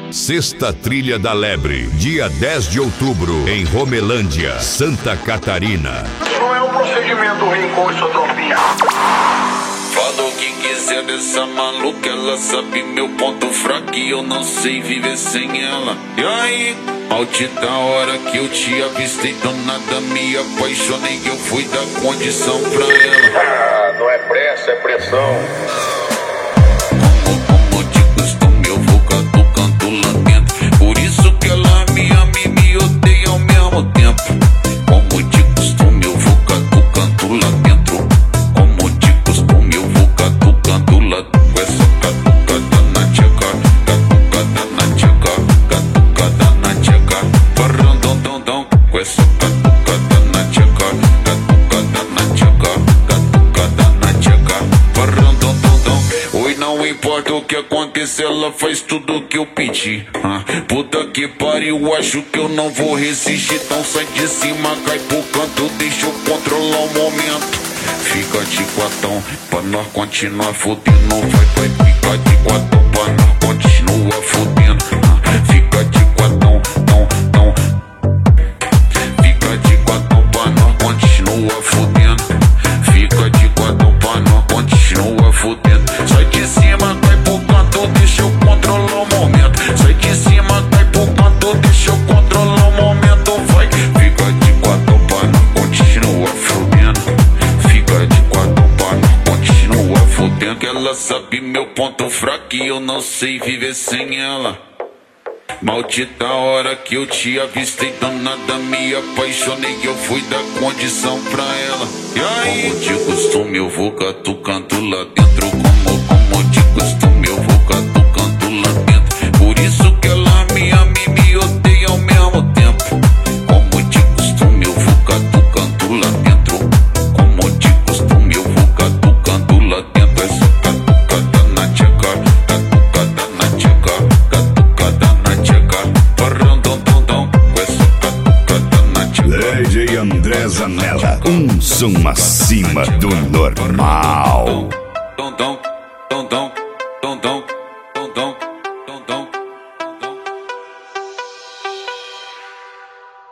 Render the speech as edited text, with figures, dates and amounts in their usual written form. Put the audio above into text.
Sexta Trilha da Lebre, dia 10 de outubro, em Romelândia, Santa Catarina. Não é um procedimento ruim com sua tropinha. Fala o que quiser dessa maluca, ela sabe meu ponto fraco e eu não sei viver sem ela. E aí, maldita hora que eu te avistei, do nada me apaixonei, eu fui dar condição pra ela. Ah, não é pressa, é pressão. Como de costume eu vou catucando lá dentro, por isso que ela me ama e me odeia ao mesmo tempo. Como de costume eu vou catucando lá dentro, como de costume eu vou catucando lá dentro. Com essa catucada na tcheca, catucada na tcheca, catucada na tcheca, parandondondão. Com essa catucada na tcheca, catucada na tcheca, catucada na tcheca, parandondondão. Oi, não importa o que acontecer, ela faz tudo o que eu pedi. Puta que pariu, acho que eu não vou resistir. Então sai de cima, cai pro canto, deixa eu controlar o momento. Fica de quatão pra nós continuar fudendo. Vai, fica de quatão pra nós continuar fudendo. Fica de quatão, tão. Fica de quatão pra nós continuar fudendo. Fica de quatão pra nós continuar fudendo. Sai de cima, cai pro canto, deixa eu controlar o momento. Sai de cima, cai pro canto, deixa eu controlar o momento. Vai, fica de quatão pra nós continuar fudendo. Fica de quatão pra nós continuar fudendo. Que ela sabe meu ponto fraco e eu não sei viver sem ela. Maldita hora que eu te avistei, do nada me apaixonei, eu fui dar condição pra ela. E aí? Como de costume eu vou catucando lá dentro, como de costume eu vou catucando lá dentro, por isso que ela me ama e me odeia ao mesmo tempo. Como de costume eu vou catucando lá dentro, como de costume eu vou catucando lá dentro. Essa catucada na tcheca, catucada na tcheca, catucada na tcheca, parandondondão. Com essa catucada na tcheca. DJ André Zanella, um som acima do normal. Dom, dom, dom, dom.